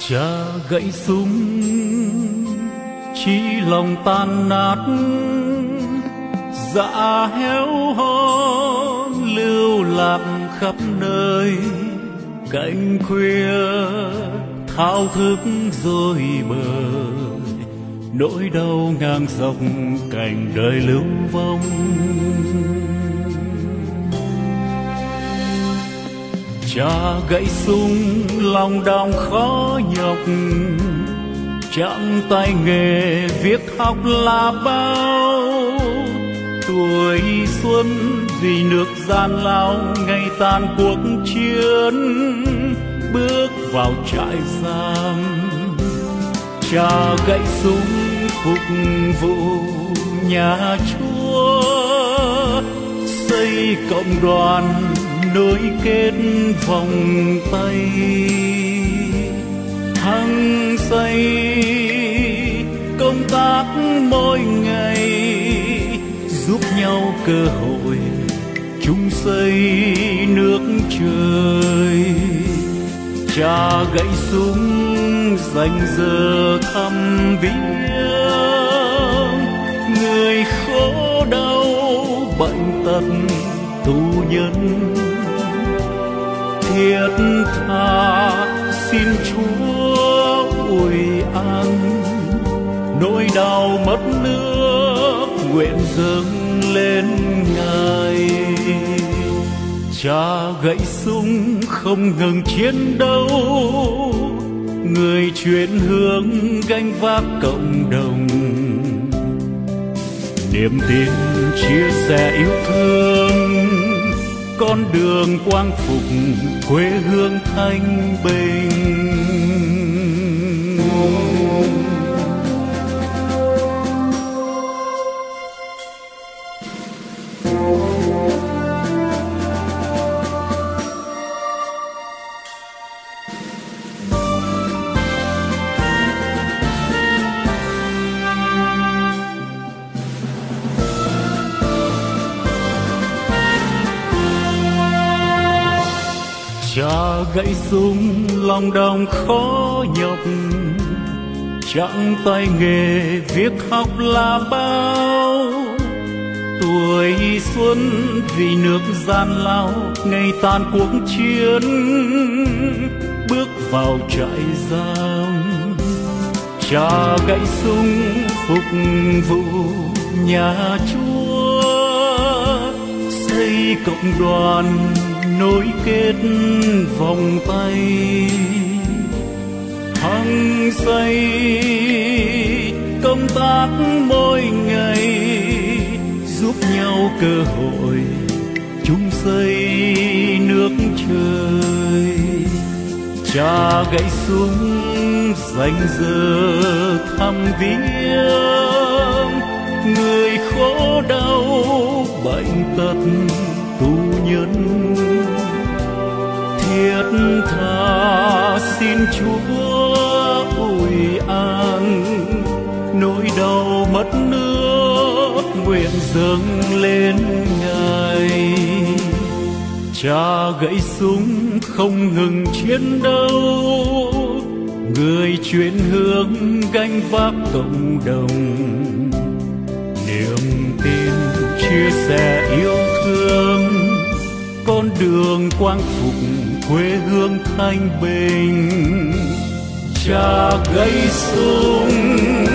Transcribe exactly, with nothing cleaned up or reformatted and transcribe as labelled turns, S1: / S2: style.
S1: Cha gãy súng chỉ lòng tan nát, dạ héo hon lưu lạc khắp nơi. Cánh khuya thao thức rồi bời, nỗi đau ngang dọc cảnh đời lưu vong. Cha gãy súng lòng đau khó nhọc, chẳng tay nghề việc học là bao. Tuổi xuân vì nước gian lao, ngày tàn cuộc chiến bước vào trại giam. Cha gãy súng phục vụ nhà Chúa, xây cộng đoàn nối kết vòng tay. Hăng say công tác mỗi ngày, giúp nhau cơ hội chung xây nước trời. Cha gãy súng dành giờ thăm viếng người khổ đau bệnh tật tù nhân. Thiết tha xin Chúa ủi an, nỗi đau mất nước nguyện dâng lên Ngài. Cha gãy súng không ngừng chiến đấu, người chuyển hướng gánh vác cộng đồng. Niềm tin chia sẻ yêu thương, con đường quang phục quê hương thanh bình. Cha gãy súng lòng đồng khó nhọc, chẳng tay nghề việc học là bao. Tuổi xuân vì nước gian lao, ngày tàn cuộc chiến bước vào trại giam. Cha gãy súng phục vụ nhà Chúa, xây cộng đoàn nối kết vòng tay. Hăng say công tác mỗi ngày, giúp nhau cơ hội chung xây nước trời. Cha gãy súng dành giờ thăm viếng người khổ đau bệnh tật tù nhân. Thiết tha xin Chúa ủi an, nỗi đau mất nước nguyện dâng lên Ngài. Cha gãy súng không ngừng chiến đấu, người chuyển hướng gánh vác cộng đồng. Niềm tin chia sẻ yêu thương, con đường quang phục quê hương thanh bình. Cha gãy súng